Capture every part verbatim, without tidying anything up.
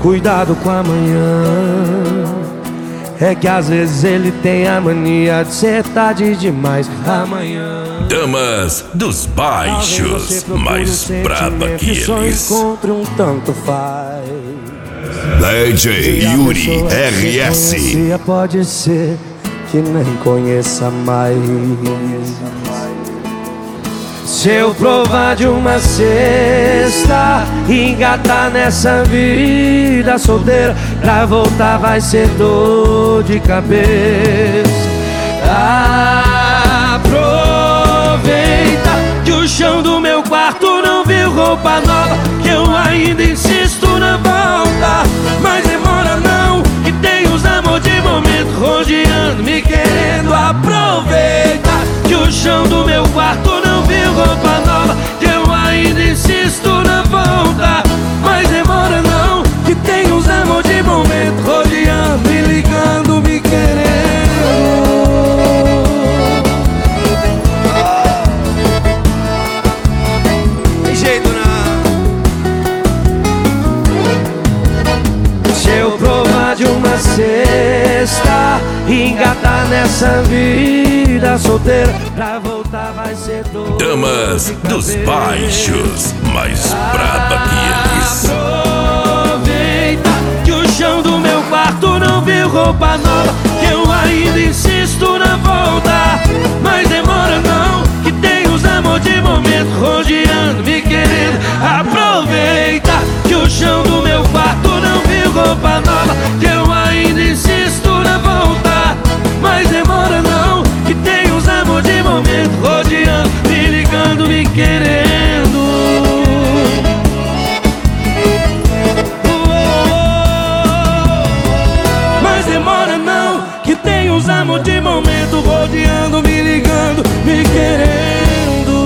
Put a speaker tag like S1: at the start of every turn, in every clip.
S1: cuidado com amanhã. É que às vezes ele tem a mania de ser tarde demais. Amanhã,
S2: Damas dos Baixos, mais braba que eles.
S1: encontre um tanto faz.
S2: D J Yuri R S.
S1: Pode ser que nem conheça mais. Se eu provar de uma cesta e engatar nessa vida solteira, pra voltar vai ser dor de cabeça. Aproveita que o chão do meu quarto não viu roupa nova, que eu ainda insisto na volta. Mas demora não, que tem os amor de momento rodeando, me querendo. Aproveita que o chão do meu quarto não viu roupa nova, que eu ainda insisto na volta. Mas demora não, que tem uns amor de momento rodeando, me ligando, me querendo. Tem jeito não. Se eu provar de uma cesta e engatar nessa vida solteira, pra voltar vai ser dor.
S2: Damas dos Baixos, mais braba que eles.
S1: Aproveita que o chão do meu quarto não viu roupa nova, que eu ainda insisto na volta. Mas demora não, que tem os amor de momento rodeando, me querendo. Aproveita que o chão do meu quarto não viu roupa nova, que eu ainda insisto na volta. Mas demora não, que tem os amor de momento rodeando, me ligando, me querendo. Mas demora não, que tem os amor de momento rodeando, me ligando, me querendo.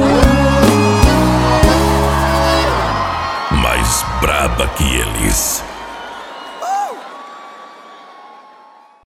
S2: Mais braba que eles.